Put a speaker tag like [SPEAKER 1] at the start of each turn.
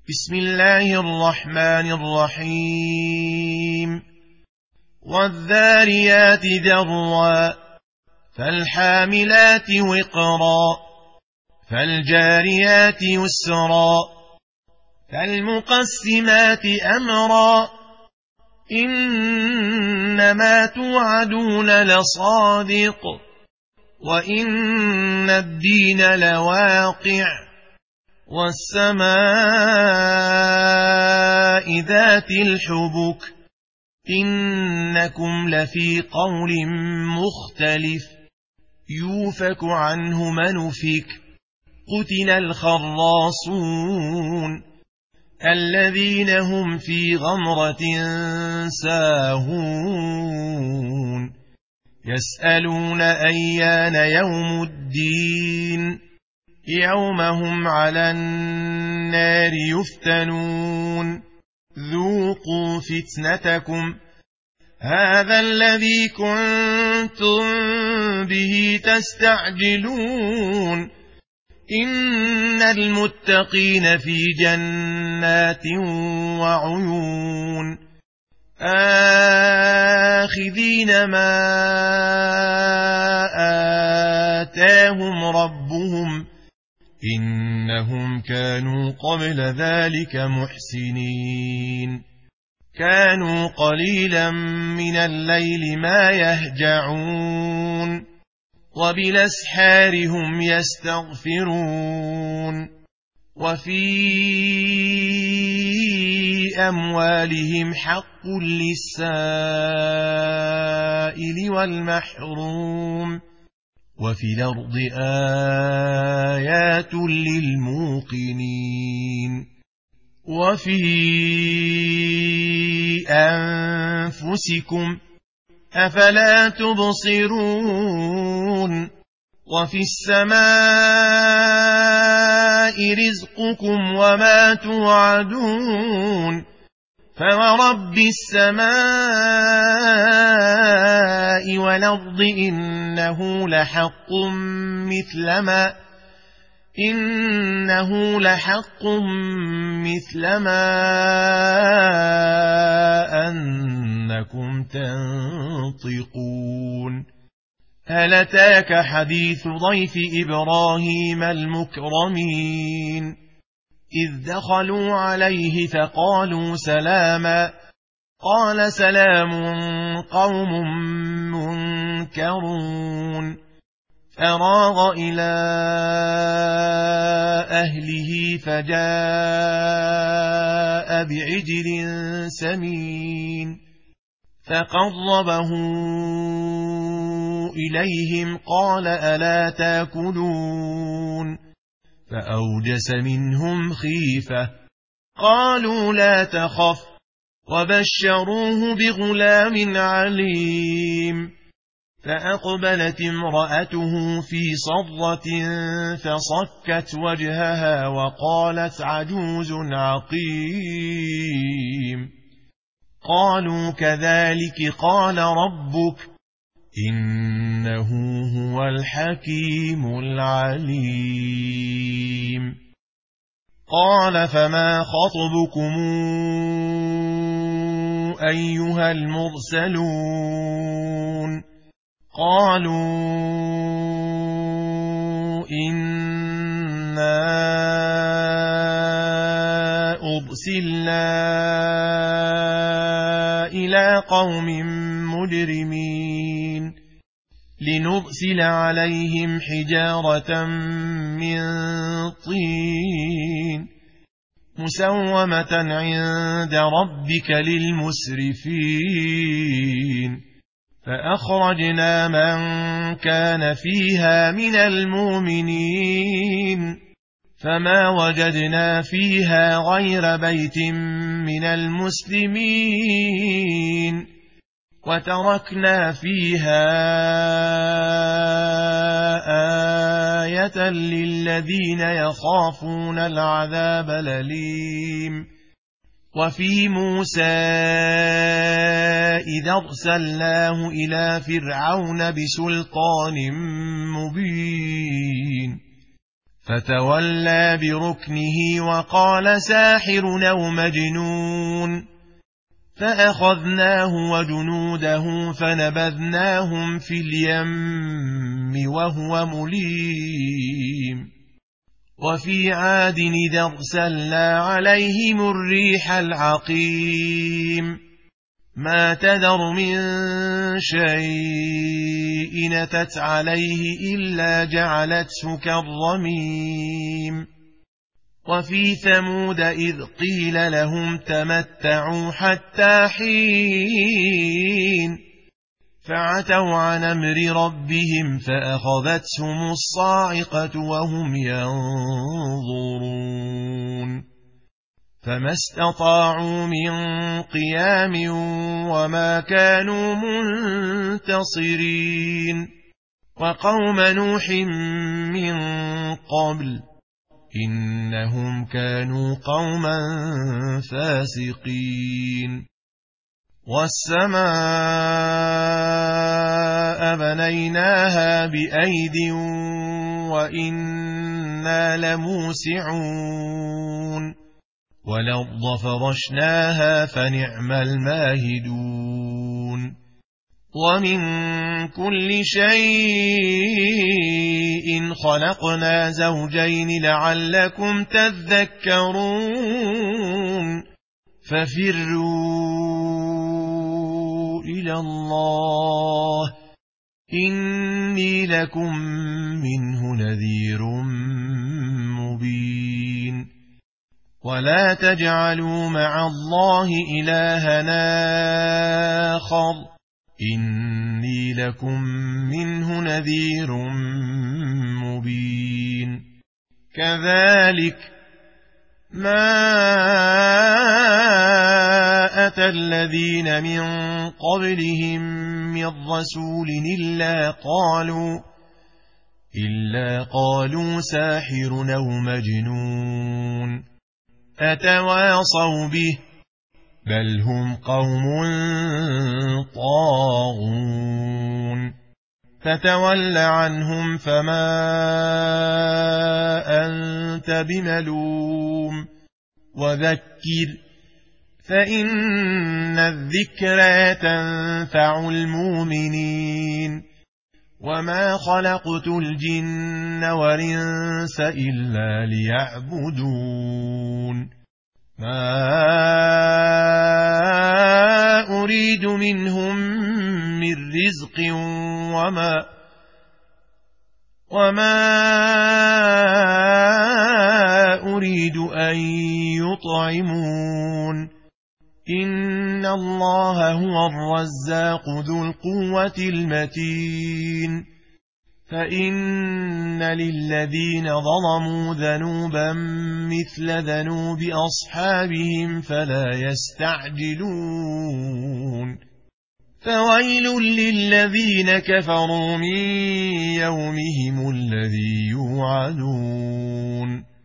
[SPEAKER 1] بسم الله الرحمن الرحيم والذاريات ذروا فالحاملات وقرا فالجاريات يسرا فالمقسمات أمرا إنما توعدون لصادق وإن الدين لواقع والسماء ذات الحبك إنكم لفي قول مختلف يوفك عنه من أفك قتل الخراصون الذين هم في غمرة ساهون يسألون أيان يوم الدين يوم هم على النار يفتنون ذوقوا فتنتكم هذا الذي كنتم به تستعجلون إن المتقين في جنات وعيون آخذين ما آتاهم ربهم إنهم كانوا قبل ذلك محسنين كانوا قليلا من الليل ما يهجعون وبالأسحار هم يستغفرون وفي أموالهم حق للسائل والمحروم وفي الأرض آيات للموقنين وفي أنفسكم أفلا تبصرون وفي السماء رزقكم وما توعدون فورب السماء والأرض إنه لحق مثل ما أنكم تنطقون هل أتاك حديث ضيف إبراهيم المكرمين إذ دخلوا عليه فقالوا سلاما قال سلام قوم منكرون فراغ إلى أهله فجاء بعجل سمين فقربه إليهم قال ألا تأكلون فأوجس منهم خيفة قالوا لا تخف وبشروه بغلام عليم فأقبلت امرأته في صرة فصكت وجهها وقالت عجوز عقيم قالوا كذلك قال ربك إنه هو الحكيم العليم قال فما خطبكم أيها المرسلون قالوا إنا أرسلنا إلى قوم مجرمين لنرسل عليهم حجارة من طين مسومة عند ربك للمسرفين فأخرجنا من كان فيها من المؤمنين فما وجدنا فيها غير بيت من المسلمين وتركنا فيها آية للذين يخافون العذاب الأليم وفي موسى إذا أرسلناه إلى فرعون بسلطان مبين فتولى بركنه وقال ساحر أو مجنون فأخذناه وجنوده فنبذناهم في اليم وهو مليم وفي عاد إذ أرسلنا عليهم الريح العقيم ما تذر من شيء أتت عليه إلا جعلته كالرميم وفي ثمود إذ قيل لهم تمتعوا حتى حين فعتوا عن أمر ربهم فأخذتهم الصاعقة وهم ينظرون فما استطاعوا من قيام وما كانوا منتصرين وقوم نوح من قبل إنهم كانوا قوما فاسقين والسماء بنيناها بأيد وإنا لموسعون والأرض فرشناها فنعم الماهدون ومن كل شيء خلقنا زوجين لعلكم تذكرون ففروا إلى الله إني لكم منه نذير مبين ولا تجعلوا مع الله إلهنا آخر إني لكم منه نذير مبين كذلك ما أتى الذين من قبلهم من رسول إلا قالوا ساحر أو مجنون أتواصوا به بل هم قوم طاغون فتول عنهم فما أنت بملوم وذكر فإن الذكرى تنفع المؤمنين وما خلقت الجن والإنس إلا ليعبدون ما أريد منهم من رزق وما أريد أن يطعمون إن الله هو الرزاق ذو القوة المتين فإن للذين ظلموا ذنوبا مثل ذنوب أصحابهم فلا يستعجلون فويل للذين كفروا من يومهم الذي يوعدون